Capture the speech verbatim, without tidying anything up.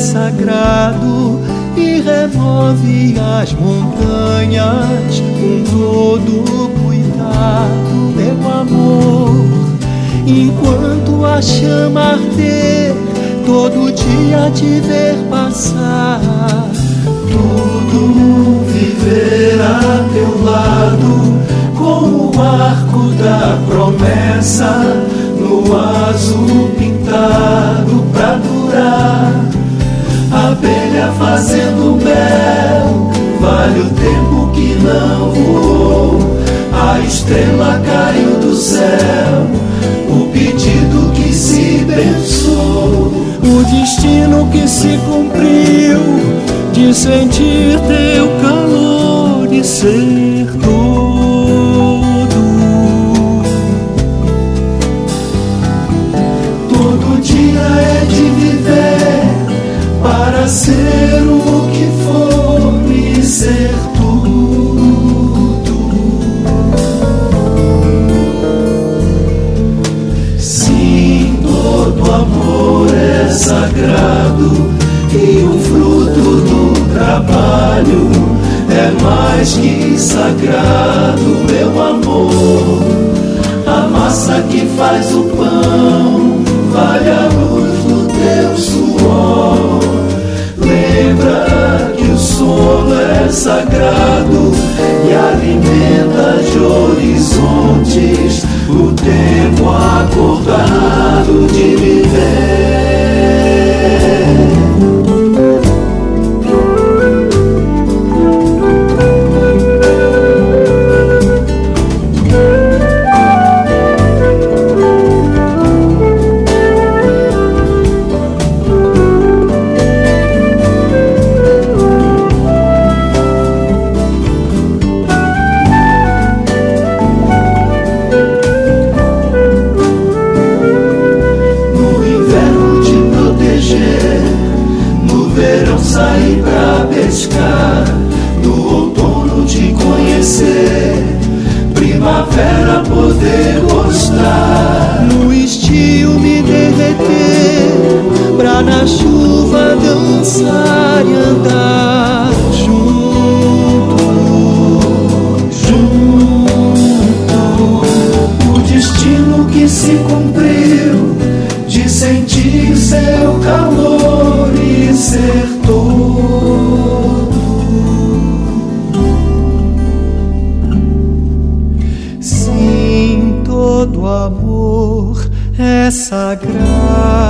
sagrado e renove as montanhas com todo cuidado, meu amor. Enquanto a chama arder, todo dia te ver passar, tudo viver a teu lado, como o arco da promessa, no azul pintado pra durar. Abelha fazendo mel, vale o tempo que não voou. A estrela caiu do céu, o pedido que se pensou, o destino que se cumpriu, de sentir teu calor e ser todo. Todo dia é de viver para ser o que for e ser tudo. Sim, todo amor é sagrado e o fruto do trabalho é mais que sagrado, meu amor. A massa que faz o pão vale a luz do teu suor. Lembra que o sono é sagrado e alimenta de horizontes o tempo acordado de viver. Sair pra pescar, no outono te conhecer, primavera poder gostar, no estio me derreter, pra na chuva dançar e andar junto, junto. O destino que se cumpriu, de sentir seu calor e ser todo. Sim, todo amor é sagrado.